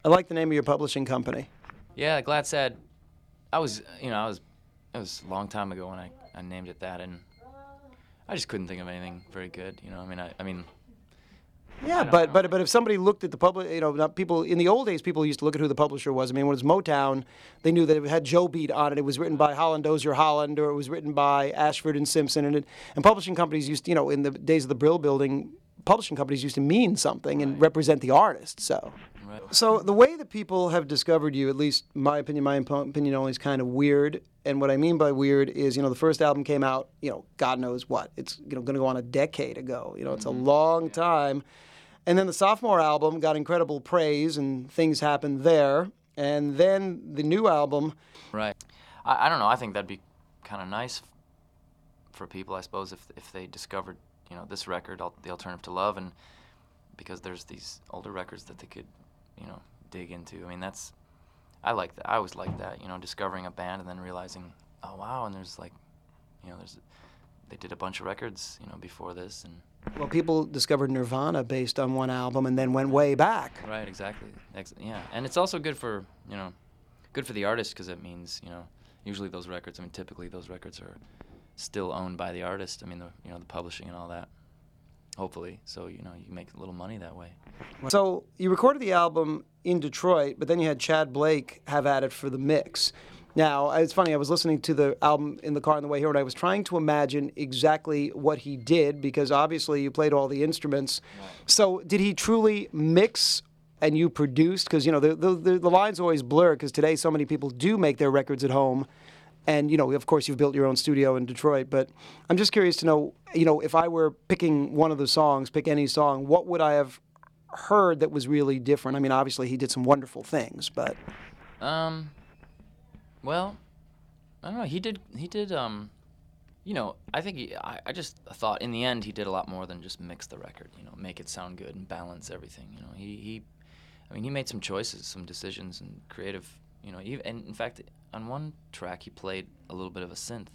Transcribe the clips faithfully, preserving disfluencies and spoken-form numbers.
I like the name of your publishing company. Yeah, Glad Sad. I was, you know, I was, it was a long time ago when I, I named it that, and I just couldn't think of anything very good, you know. I mean, I, I mean. Yeah, but but but if somebody looked at the public, you know, not people in the old days, people used to look at who the publisher was. I mean, when it was Motown, they knew that it had Joe Beat on it. It was written by Holland Dozier Holland, or it was written by Ashford and Simpson, and it, and publishing companies used, to, you know, in the days of the Brill Building, publishing companies used to mean something and represent the artist. So. Right. So the way that people have discovered you, at least my opinion, my opinion only, is kind of weird. And what I mean by weird is, you know, the first album came out, you know, God knows what. It's, you know, going to go on a decade ago. You know, it's a long time. And then the sophomore album got incredible praise, and things happened there. And then the new album. Right. I, I don't know. I think that'd be kind of nice for people, I suppose, if if they discovered, you know, this record, The Alternative to Love, and because there's these older records that they could, you know, dig into. I mean, that's, I like that. I always like that, you know, discovering a band and then realizing, oh, wow, and there's like, you know, there's, they did a bunch of records, you know, before this. And well, people discovered Nirvana based on one album and then went way back. Right, exactly. Ex- yeah, and it's also good for, you know, good for the artist, because it means, you know, usually those records, I mean, typically those records are still owned by the artist. I mean, the, you know, the publishing and all that. Hopefully, so you know you make a little money that way. So you recorded the album in Detroit, but then you had Chad Blake have at it for the mix. Now, it's funny, I was listening to the album in the car on the way here, and I was trying to imagine exactly what he did, because obviously you played all the instruments. Right. So did he truly mix and you produced? Because, you know, the, the, the lines always blur, because today so many people do make their records at home. And, you know, of course, you've built your own studio in Detroit. But I'm just curious to know, you know, if I were picking one of the songs, pick any song, what would I have heard that was really different? I mean, obviously, he did some wonderful things, but... Um, well, I don't know. He did, he did, um, you know, I think he, I, I just thought in the end he did a lot more than just mix the record, you know, make it sound good and balance everything. You know, he, he I mean, he made some choices, some decisions, and creative, you know, even, and in fact, on one track he played a little bit of a synth.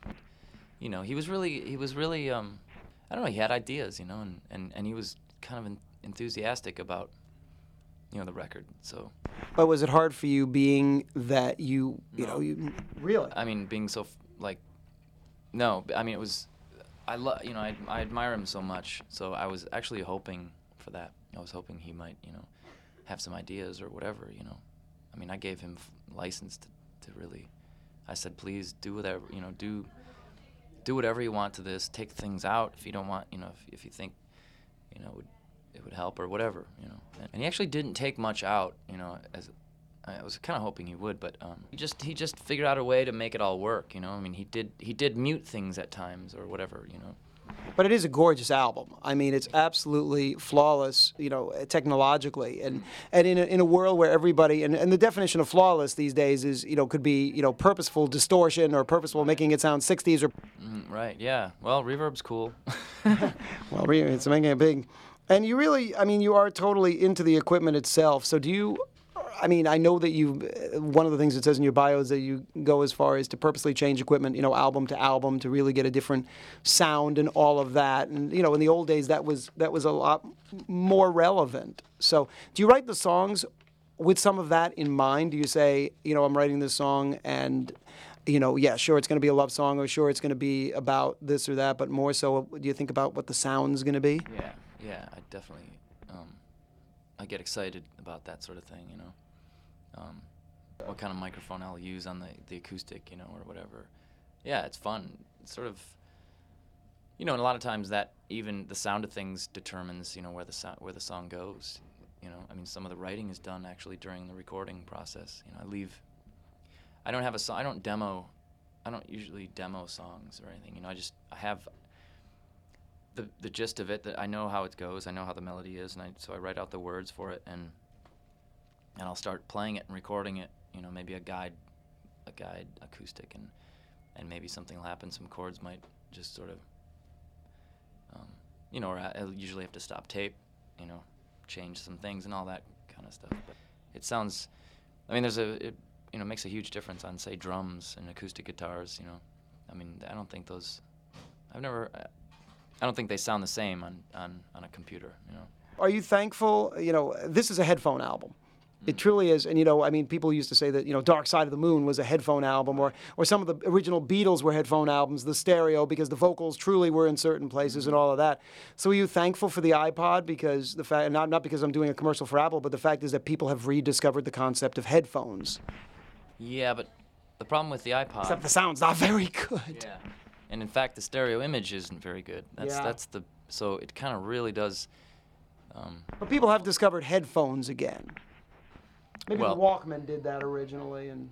You know, he was really, he was really, um, I don't know, he had ideas, you know, and, and, and he was kind of en- enthusiastic about, you know, the record, so. But was it hard for you, being that you, you No. know, you, really? I mean, being so, f- like, no, I mean, it was, I love, you know, I, I admire him so much, so I was actually hoping for that. I was hoping he might, you know, have some ideas or whatever, you know. I mean, I gave him f- license to, to really, I said, please do whatever, you know, do do whatever you want to this. Take things out if you don't want, you know, if, if you think, you know, it would, it would help or whatever, you know. And, and he actually didn't take much out, you know, as I was kind of hoping he would, but um, he just he just figured out a way to make it all work, you know. I mean, he did he did mute things at times or whatever, you know. But it is a gorgeous album. I mean, it's absolutely flawless, you know, technologically. And and in a, in a world where everybody, and, and the definition of flawless these days is, you know, could be, you know, purposeful distortion or purposeful making it sound sixties or... Mm, right, yeah. Well, reverb's cool. Well, it's making it big. And you really, I mean, you are totally into the equipment itself. So do you... I mean, I know that you, one of the things it says in your bio is that you go as far as to purposely change equipment, you know, album to album, to really get a different sound and all of that. And, you know, in the old days, that was that was a lot more relevant. So do you write the songs with some of that in mind? Do you say, you know, I'm writing this song and, you know, yeah, sure, it's going to be a love song, or sure, it's going to be about this or that, but more so, do you think about what the sound's going to be? Yeah, yeah, I definitely, um, I get excited about that sort of thing, you know. Um, what kind of microphone I'll use on the, the acoustic, you know, or whatever. Yeah, it's fun. It's sort of, you know, and a lot of times that even the sound of things determines, you know, where the so- where the song goes. You know, I mean, some of the writing is done actually during the recording process. You know, I leave. I don't have a song. I don't demo. I don't usually demo songs or anything. You know, I just I have the the gist of it. That I know how it goes. I know how the melody is, and I so I write out the words for it and. And I'll start playing it and recording it, you know, maybe a guide, a guide acoustic, and and maybe something will happen. Some chords might just sort of, um, you know, or I I'll usually have to stop tape, you know, change some things and all that kind of stuff. But it sounds, I mean, there's a, it, you know, makes a huge difference on, say, drums and acoustic guitars, you know. I mean, I don't think those, I've never, I don't think they sound the same on, on, on a computer, you know. Are you thankful, you know, this is a headphone album. It truly is. And, you know, I mean, people used to say that, you know, Dark Side of the Moon was a headphone album, or, or some of the original Beatles were headphone albums, the stereo, because the vocals truly were in certain places and all of that. So are you thankful for the iPod? Because the fact, not, not because I'm doing a commercial for Apple, but the fact is that people have rediscovered the concept of headphones. Yeah, but the problem with the iPod... Except the sound's not very good. Yeah. And in fact, the stereo image isn't very good. That's, Yeah. that's the... So it kind of really does... Um, But people have discovered headphones again. Maybe Well- the Walkman did that originally, and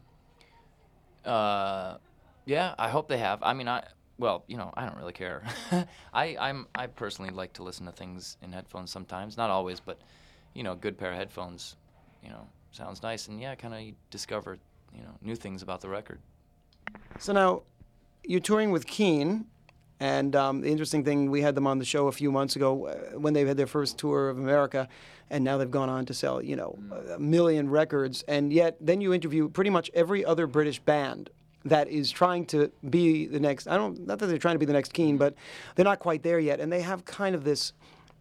Uh, yeah, I hope they have. I mean, I well, you know, I don't really care. I I'm I personally like to listen to things in headphones sometimes, not always, but you know, a good pair of headphones, you know, sounds nice, and yeah, kind of discover you know new things about the record. so now you're touring with Keane, and um, the interesting thing, we had them on the show a few months ago uh, when they had their first tour of America, and now they've gone on to sell, you know, a million records, and yet then you interview pretty much every other British band that is trying to be the next, I don't, not that they're trying to be the next Keane, but they're not quite there yet, and they have kind of this,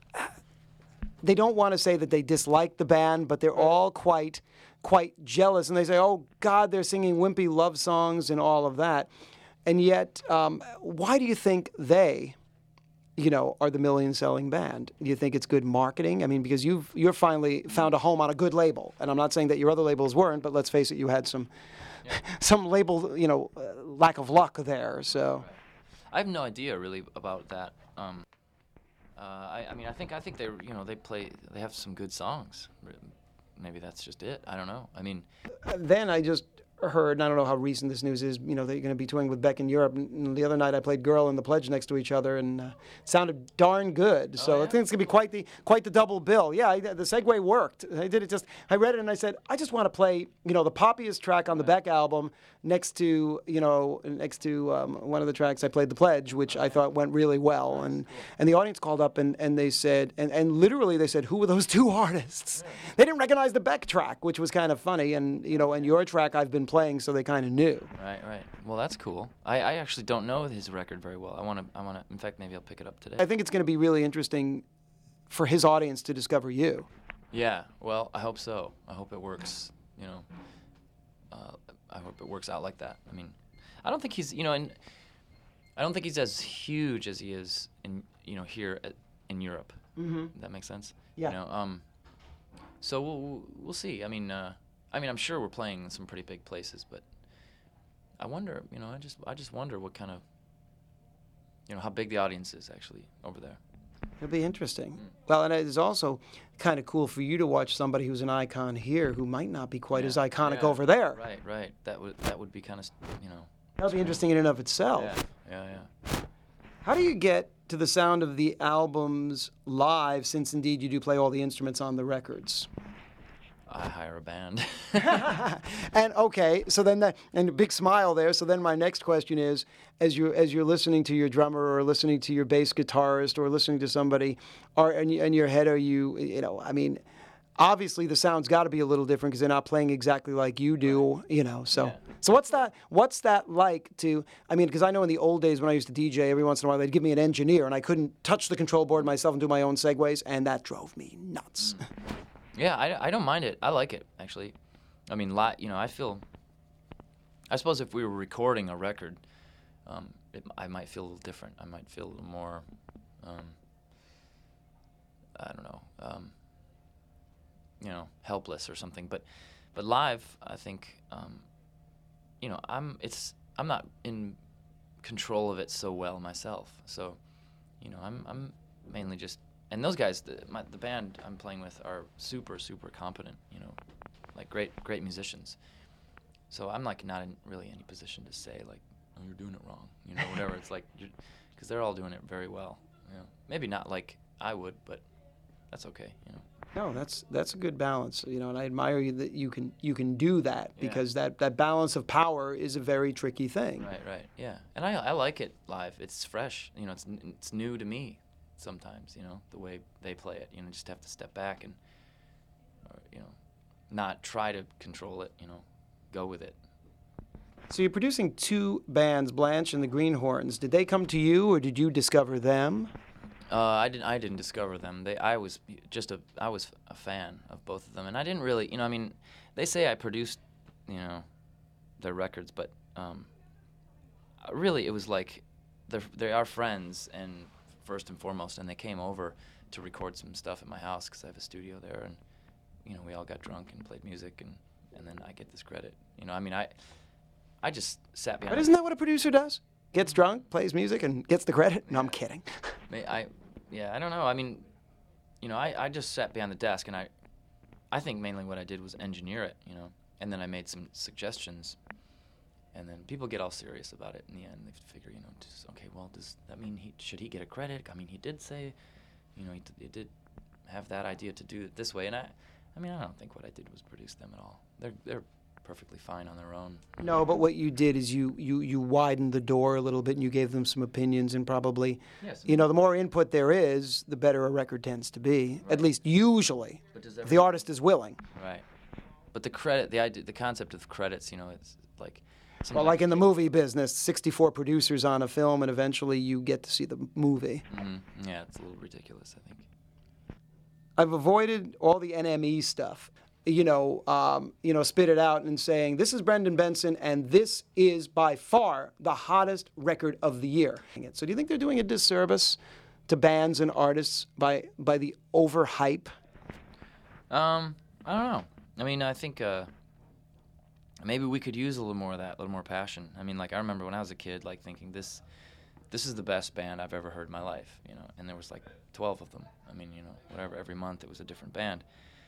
they don't want to say that they dislike the band, but they're all quite, quite jealous, and they say, oh God, they're singing wimpy love songs and all of that. And yet, um, why do you think they, you know, are the million-selling band? Do you think it's good marketing? I mean, because you've you're finally found a home on a good label, and I'm not saying that your other labels weren't, but let's face it, you had some, Yeah. some label, you know, uh, lack of luck there. So, I have no idea really about that. Um, uh, I, I mean, I think I think they you know they play they have some good songs. Maybe that's just it. I don't know. I mean, then I just heard, and I don't know how recent this news is, you know, they're going to be touring with Beck in Europe. And the other night I played Girl and The Pledge next to each other, and uh, it sounded darn good. So yeah? I think it's going to be quite the quite the double bill. Yeah, I, the segue worked. I did it just, I read it and I said, I just want to play, you know, the poppiest track on the Beck album next to, you know, next to um, one of the tracks I played The Pledge, which I thought went really well. And and the audience called up and, and they said, and, and literally they said, who were those two artists? They didn't recognize the Beck track, which was kind of funny. And, you know, and your track I've been playing, so they kind of knew. right, right. Well, that's cool. I, I actually don't know his record very well. I want to. I want to. In fact, maybe I'll pick it up today. I think it's going to be really interesting for his audience to discover you. Yeah, well, I hope so. I hope it works, you know. Uh, I hope it works out like that. I mean, I don't think he's, you know, in, I don't think he's as huge as he is in, you know, here at, in Europe. Mm-hmm. Does that make sense? Yeah. You know, um, so we'll we'll see. I mean, uh, I mean, I'm sure we're playing in some pretty big places, but I wonder, you know, I just I just wonder what kind of, you know, how big the audience is actually over there. It'll be interesting. Well, and it's also kind of cool for you to watch somebody who's an icon here who might not be quite Yeah, as iconic yeah, over there. Right, right. That would that would be kind of, you know. That'll be interesting in and of itself. Yeah, yeah, yeah. How do you get to the sound of the albums live, since indeed you do play all the instruments on the records? I hire a band. And okay, so then that, and a big smile there. So then my next question is, as you as you're listening to your drummer or listening to your bass guitarist or listening to somebody, are in, in your head are you you know I mean, obviously the sound's got to be a little different because they're not playing exactly like you do, you know. So Yeah. so what's that what's that like to? I mean, because I know in the old days when I used to D J, every once in a while they'd give me an engineer and I couldn't touch the control board myself and do my own segues, and that drove me nuts. Yeah, I, I don't mind it. I like it, actually. I mean, li- you know, I feel... I suppose if we were recording a record, um, it, I might feel a little different. I might feel a little more... Um, I don't know. Um, you know, helpless or something. But but live, I think, um, you know, I'm it's I'm not in control of it so well myself. So, you know, I'm I'm mainly just... And those guys, the, my, the band I'm playing with are super, super competent, you know, like great, great musicians. So I'm like not in really any position to say like, oh, you're doing it wrong, you know, whatever. It's like, because they're all doing it very well. You know, maybe not like I would, but that's okay, you know. No, that's that's a good balance, you know, and I admire you that you can you can do that Yeah. because that, that balance of power is a very tricky thing. Right, right, yeah. And I I like it live. It's fresh, you know. It's n- it's new to me. Sometimes, you know, the way they play it, you know, just have to step back and, or, you know, not try to control it, you know, go with it. So you're producing two bands, Blanche and the Greenhorns. Did they come to you or did you discover them? Uh, I didn't. I didn't discover them. They. I was just a. I was a fan of both of them, and I didn't really. You know. I mean, they say I produced, you know, their records, but um, really it was like, they're they are friends, and first and foremost, and they came over to record some stuff at my house because I have a studio there, and you know, we all got drunk and played music, and and then I get this credit. You know. I mean, I. I just sat behind. But isn't that what a producer does? Gets drunk, plays music, and gets the credit? No, I'm kidding. May- I, yeah, I don't know. I mean, you know, I, I just sat behind the desk, and I, I think mainly what I did was engineer it, you know, and then I made some suggestions, and then people get all serious about it in the end. They figure, you know, just, okay, well, does that mean he should he get a credit? I mean, he did say, you know, he, d- he did have that idea to do it this way, and I, I mean, I don't think what I did was produce them at all. They're they're perfectly fine on their own. No, but what you did is you, you, you widened the door a little bit and you gave them some opinions, and probably, Yes. you know, the more input there is, the better a record tends to be, Right. at least usually, But does if the every- artist is willing. Right. But the credit, the idea, the concept of credits, you know, it's like. Well, sometimes- like in the movie business, sixty-four producers on a film, and eventually you get to see the movie. Mhm. Yeah, it's a little ridiculous, I think. I've avoided all the N M E stuff. You know, um, you know, spit it out and saying, this is Brendan Benson, and this is by far the hottest record of the year. So do you think they're doing a disservice to bands and artists by by the overhype? Um, I don't know. I mean, I think uh, maybe we could use a little more of that, a little more passion. I mean, like I remember when I was a kid, like thinking this, this is the best band I've ever heard in my life, you know. And there was like twelve of them. I mean, you know, whatever. Every month it was a different band.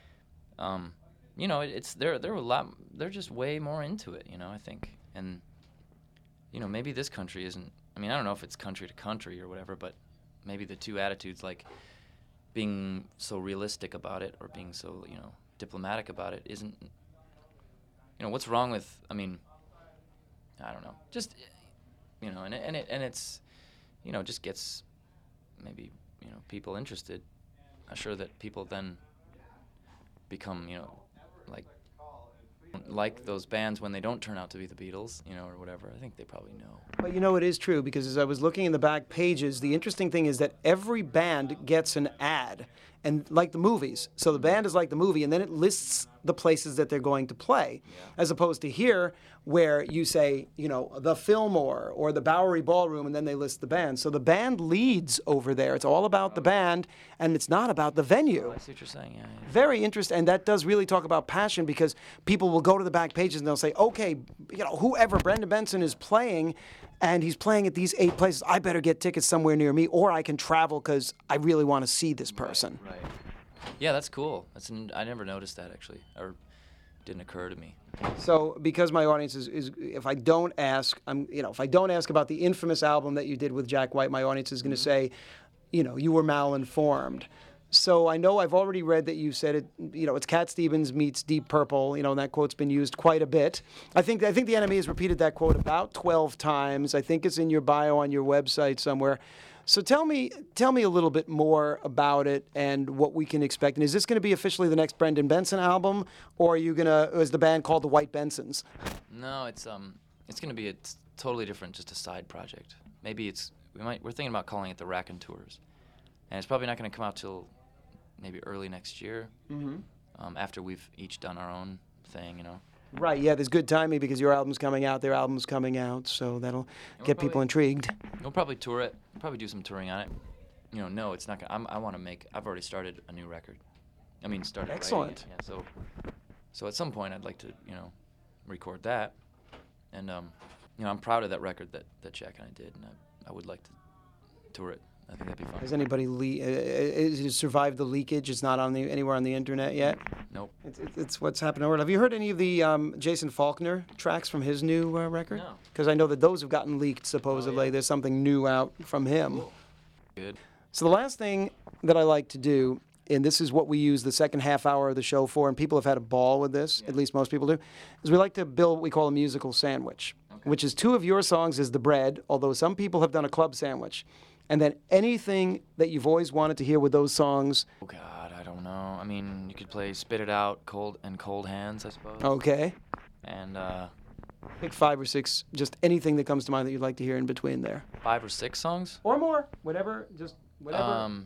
Um, you know, it, it's they're they're a lot. They're just way more into it, you know. I think, and you know, maybe this country isn't. I mean, I don't know if it's country to country or whatever, but maybe the two attitudes, like being so realistic about it or being so, you know, diplomatic about it, isn't. You know, what's wrong with? I mean, I don't know. Just, you know, and it, and it and it's, you know, just gets maybe, you know, people interested. I'm sure that people then become, you know, like like those bands when they don't turn out to be the Beatles, you know, or whatever. I think they probably know. But you know, it is true, because as I was looking in the back pages, the interesting thing is that every band gets an ad, and like the movies. So the band is like the movie, and then it lists the places that they're going to play, as opposed to here, where you say, you know, the Fillmore or the Bowery Ballroom, and then they list the band. So the band leads over there. It's all about the band, and it's not about the venue. I see what you're saying, yeah. yeah. Very interesting, and that does really talk about passion, because people will go to the back pages and they'll say, okay, you know, whoever Brendan Benson is playing, and he's playing at these eight places, I better get tickets somewhere near me, or I can travel because I really want to see this person. Right. Yeah, that's cool. That's n- I never noticed that, actually, or didn't occur to me. So, because my audience is, is, if I don't ask, I'm, you know, if I don't ask about the infamous album that you did with Jack White, my audience is going to say, you know, you were malinformed. So I know I've already read that you said it, you know, it's Cat Stevens meets Deep Purple, you know, and that quote's been used quite a bit. I think I think the N M E has repeated that quote about twelve times. I think it's in your bio on your website somewhere. So tell me tell me a little bit more about it and what we can expect. And is this going to be officially the next Brendan Benson album, or are you going to, is the band called the White Bensons? No, it's um, it's gonna be a t- totally different, just a side project. Maybe it's we might we're thinking about calling it the Raconteurs, and it's probably not gonna come out till maybe early next year. Mm-hmm. Um, after we've each done our own thing, you know. Right, yeah, there's good timing because your album's coming out, their album's coming out, so that'll we'll get people probably- intrigued. We'll probably tour it. Probably do some touring on it. You know, no, it's not gonna. I'm, I want to make. I've already started a new record. I mean, started writing Excellent. it. Yeah. So, so at some point, I'd like to, you know, record that, and um, you know, I'm proud of that record that, that Jack and I did, and I, I would like to tour it. I think that'd be fun. Has anybody le- uh, is it survived the leakage? It's not on the anywhere on the internet yet. Nope. It's, it's, it's what's happened over. Have you heard any of the um, Jason Faulkner tracks from his new uh, record? No. Because I know that those have gotten leaked. Supposedly, yeah. there's something new out from him. Good. So the last thing that I like to do, and this is what we use the second half hour of the show for, and people have had a ball with this, at least most people do, is we like to build what we call a musical sandwich, which is two of your songs as the bread, although some people have done a club sandwich. And then anything that you've always wanted to hear with those songs. Oh God, I don't know. I mean, you could play "Spit It Out," "Cold" and "Cold Hands," I suppose. Okay. And uh, Pick five or six, just anything that comes to mind that you'd like to hear in between there. five or six songs. Or more, whatever, just Whatever. Um,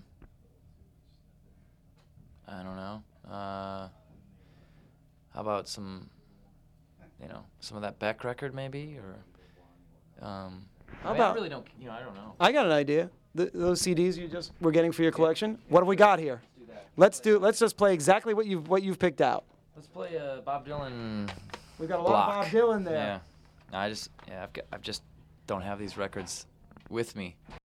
I don't know. Uh, how about some, you know, some of that Beck record maybe, or um, How I mean, about- I really don't, you know, I don't know. I got an idea. Th those C Ds you just were getting for your collection. What have we got here? Let's do. Let's just play exactly what you've what you've picked out. Let's play uh, Bob Dylan. We've got a lot block. of Bob Dylan there. Yeah. No, I just, yeah, I've got, I've just don't have these records with me.